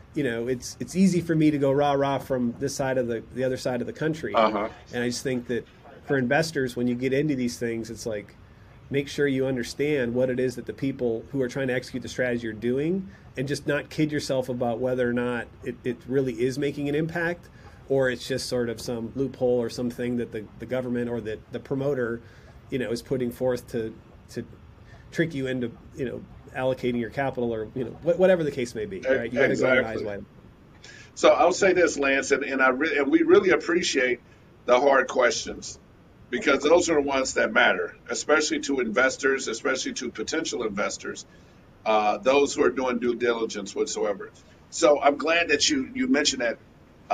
it's easy for me to go rah from this side of the other side of the country. Uh-huh. And I just think that for investors, when you get into these things, it's like, make sure you understand what it is that the people who are trying to execute the strategy are doing, and just not kid yourself about whether or not it really is making an impact, or it's just sort of some loophole or something that the government or the promoter is putting forth to trick you into, allocating your capital, or, whatever the case may be, right? You got to go in eyes wide. So I'll say this, Lance, and we really appreciate the hard questions, because those are the ones that matter, especially to investors, especially to potential investors, those who are doing due diligence whatsoever. So I'm glad that you mentioned that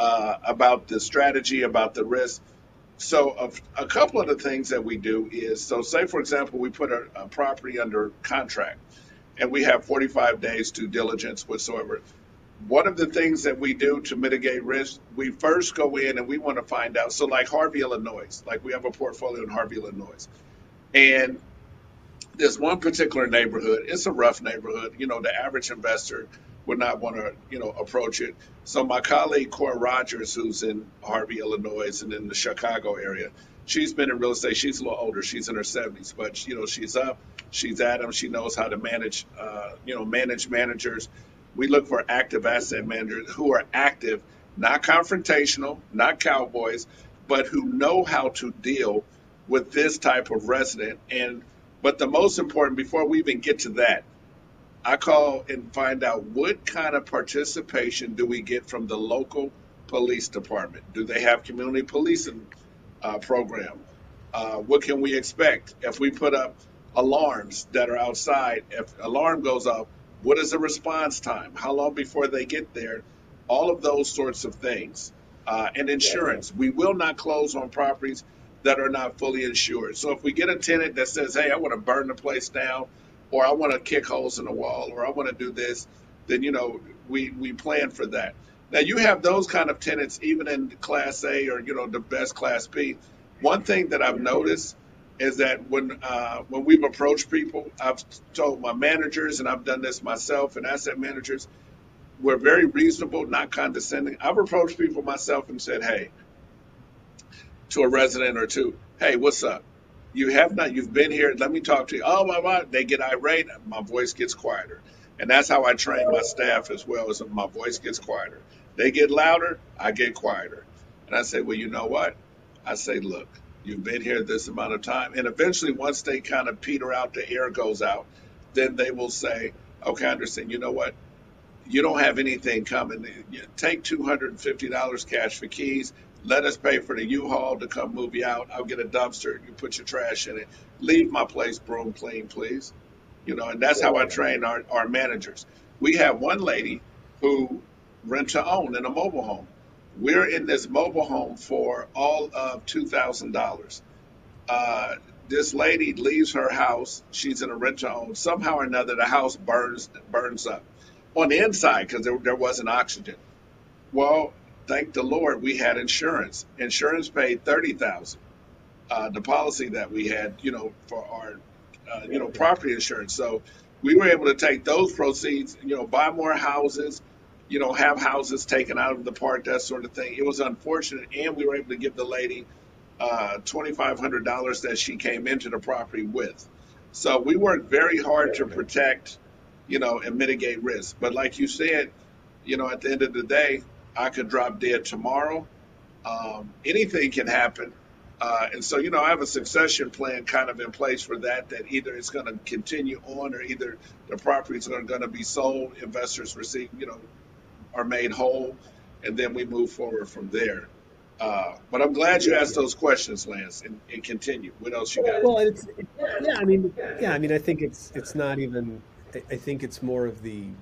about the strategy, about the risk. So a couple of the things that we do is, so say, for example, we put a property under contract and we have 45 days due diligence whatsoever. One of the things that we do to mitigate risk, we first go in and we want to find out. So like Harvey, Illinois, like we have a portfolio in Harvey, Illinois. And there's one particular neighborhood. It's a rough neighborhood. The average investor would not want to, approach it. So my colleague, Cora Rogers, who's in Harvey, Illinois, and in the Chicago area, she's been in real estate. She's a little older. She's in her 70s, but, she's up. She's at them. She knows how to manage, manage managers. We look for active asset managers who are active, not confrontational, not cowboys, but who know how to deal with this type of resident. But the most important, before we even get to that, I call and find out what kind of participation do we get from the local police department? Do they have community policing program? What can we expect if we put up alarms that are outside? If alarm goes off, what is the response time? How long before they get there? All of those sorts of things. And insurance. We will not close on properties that are not fully insured. So if we get a tenant that says, "Hey, I want to burn the place down," or I want to kick holes in the wall, or I want to do this, then, we plan for that. Now, you have those kind of tenants even in Class A or, the best Class B. One thing that I've noticed is that when we've approached people, I've told my managers, and I've done this myself, and asset managers, we're very reasonable, not condescending. I've approached people myself and said, hey, to a resident or two, hey, what's up? You've been here, let me talk to you. Oh, my, they get irate, my voice gets quieter. And that's how I train my staff as well, as my voice gets quieter. They get louder, I get quieter. And I say, well, you know what? I say, look, you've been here this amount of time. And eventually, once they kind of peter out, the air goes out, then they will say, okay, I understand. You know what? You don't have anything coming. Take $250 cash for keys. Let us pay for the U-Haul to come move you out. I'll get a dumpster. You put your trash in it. Leave my place broom clean, please. And that's how I train our managers. We have one lady who rent to own in a mobile home. We're in this mobile home for all of $2,000. This lady leaves her house. She's in a rent to own. Somehow or another, the house burns up on the inside because there wasn't oxygen. Well, thank the Lord we had insurance. Insurance paid $30,000. The policy that we had, for our property insurance. So we were able to take those proceeds, buy more houses, have houses taken out of the park, that sort of thing. It was unfortunate, and we were able to give the lady $2,500 that she came into the property with. So we worked very hard to protect, and mitigate risk. But like you said, at the end of the day, I could drop dead tomorrow. Anything can happen. And so, I have a succession plan kind of in place for that either it's going to continue on or either the properties are going to be sold, investors receive, are made whole, and then we move forward from there. But I'm glad you asked those questions, Lance, and continue. What else you got? Well, I think it's not even, I think it's more of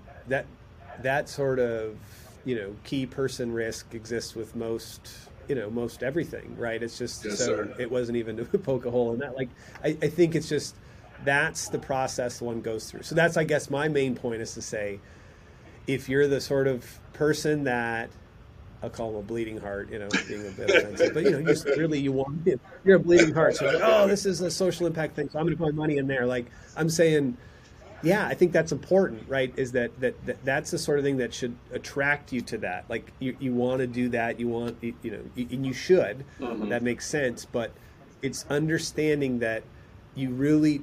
that sort of, key person risk exists with most everything, right? It's just, yes, so sir. It wasn't even to poke a hole in that. Like, I think it's just, that's the process one goes through. So that's, I guess, my main point is to say, if you're the sort of person that, I'll call them a bleeding heart, being a bit offensive, but you're a bleeding heart. So like, oh, this is a social impact thing, so I'm going to put my money in there. Like, I'm saying, yeah, I think that's important, right? Is that's the sort of thing that should attract you to that. Like, you want to do that, and you should. Mm-hmm. That makes sense, but it's understanding that you really,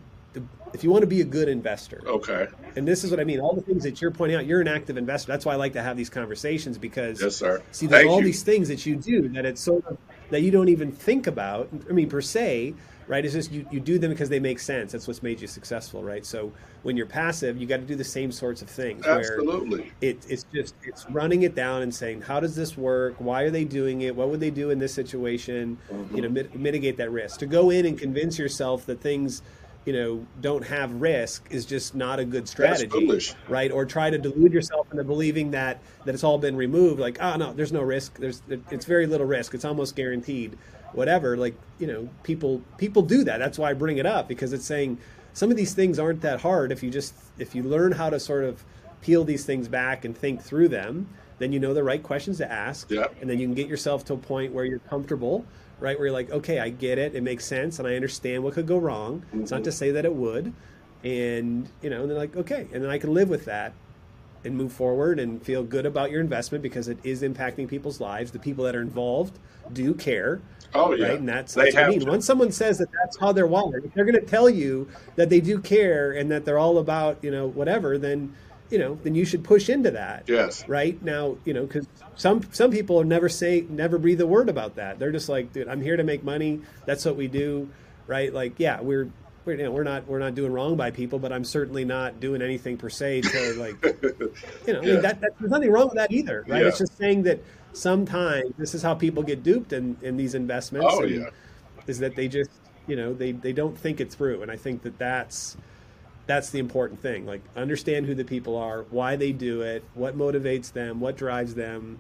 if you want to be a good investor. Okay. And this is what I mean. All the things that you're pointing out, you're an active investor. That's why I like to have these conversations, because yes, sir. See, there's Thank all you. these things that you do that it's sort of that you don't even think about. I mean, per se, right? It's just you do them because they make sense. That's what's made you successful, right? So when you're passive, you got to do the same sorts of things. Absolutely. Where it's running it down and saying, how does this work? Why are they doing it? What would they do in this situation? Mm-hmm. Mitigate that risk. To go in and convince yourself that things, don't have risk is just not a good strategy. That's foolish. Right? Or try to delude yourself into believing that it's all been removed. Like, oh no, there's no risk. It's very little risk. It's almost guaranteed. Whatever. Like, people do that. That's why I bring it up, because it's saying some of these things aren't that hard if you learn how to sort of peel these things back and think through them. Then you know the right questions to ask. Yep. And then you can get yourself to a point where you're comfortable. Right, where you're like, okay, I get it. It makes sense, and I understand what could go wrong. Mm-hmm. It's not to say that it would, and and they're like, okay, and then I can live with that and move forward and feel good about your investment because it is impacting people's lives. The people that are involved do care. Oh yeah, right, and that's what I mean. Once someone says that that's how they're wired, if they're going to tell you that they do care and that they're all about whatever, then then you should push into that. Yes. Right now, because some people never breathe a word about that. They're just like, dude, I'm here to make money. That's what we do. Right. Like, yeah, we're not doing wrong by people, but I'm certainly not doing anything per se to like, Yeah. I mean, there's nothing wrong with that either. Right. Yeah. It's just saying that sometimes this is how people get duped in these investments. Oh, yeah. Is that they just, they don't think it through. And I think that's the important thing. Like, understand who the people are, why they do it, what motivates them, what drives them,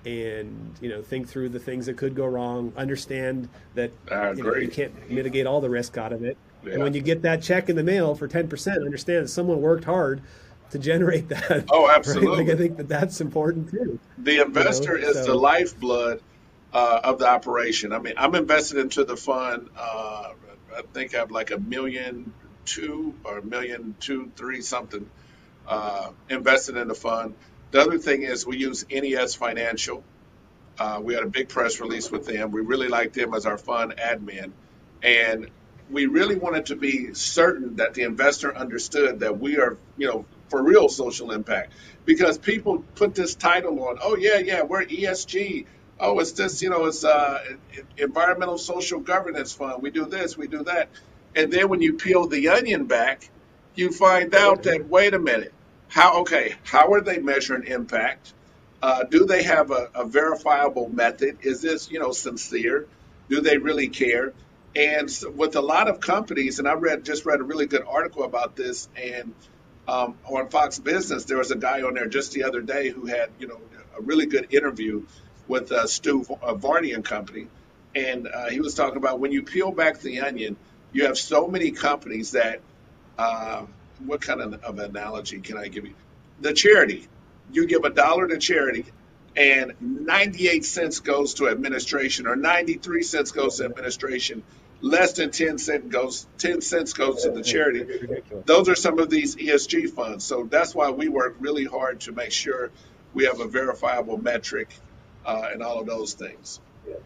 and think through the things that could go wrong. Understand that you can't mitigate all the risk out of it. Yeah. And when you get that check in the mail for 10%, understand that someone worked hard to generate that. Oh, absolutely. Right? Like, I think that's important too. The investor is the lifeblood of the operation. I mean, I'm invested into the fund. I think I have like $1.2 million or $1.2 million something invested in the fund. The other thing is we use NES Financial. We had a big press release with them. We really liked them as our fund admin. And we really wanted to be certain that the investor understood that we are, for real social impact. Because people put this title on, oh, yeah, we're ESG. Oh, it's this, it's environmental social governance fund. We do this, we do that. And then when you peel the onion back, you find out that, wait a minute, how are they measuring impact? Do they have a verifiable method? Is this, sincere? Do they really care? And so with a lot of companies, and I just read a really good article about this, and on Fox Business, there was a guy on there just the other day who had, a really good interview with Stu Varney and Company. And he was talking about when you peel back the onion, you have so many companies that, what kind of analogy can I give you? The charity. You give $1 to charity, and 98 cents goes to administration, or 93 cents goes to administration. Less than 10 cents goes to the charity. Those are some of these ESG funds. So that's why we work really hard to make sure we have a verifiable metric and all of those things.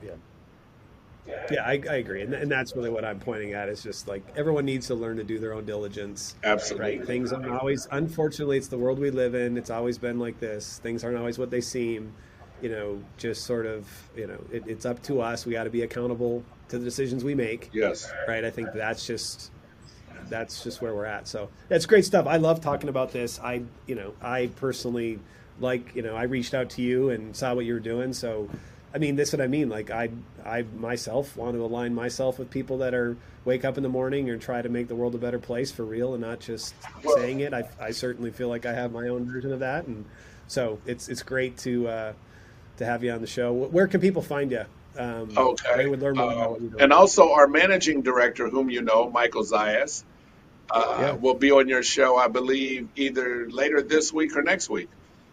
Yeah, I agree. And that's really what I'm pointing at. Is just like everyone needs to learn to do their own diligence. Absolutely. Right? Things aren't always, unfortunately, it's the world we live in. It's always been like this. Things aren't always what they seem. Just sort of, it's up to us. We got to be accountable to the decisions we make. Yes. Right. I think that's just where we're at. So that's great stuff. I love talking about this. I personally I reached out to you and saw what you were doing. So, I mean, that's what I mean. Like I myself want to align myself with people that are wake up in the morning and try to make the world a better place for real and not just saying it. I certainly feel like I have my own version of that. And so it's great to have you on the show. Where can people find you? Okay. They would learn more about what you're doing. And also our managing director, whom Michael Zayas, will be on your show, I believe, either later this week or next week.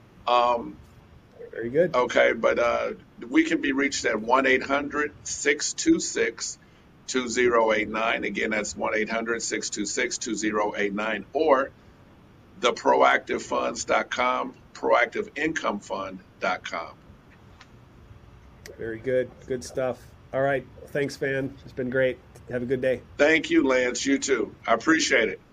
Very good. Okay, but we can be reached at 1-800-626-2089. Again, that's 1-800-626-2089, or theproactivefunds.com, proactiveincomefund.com. Very good. Good stuff. All right. Thanks, Van. It's been great. Have a good day. Thank you, Lance. You too. I appreciate it.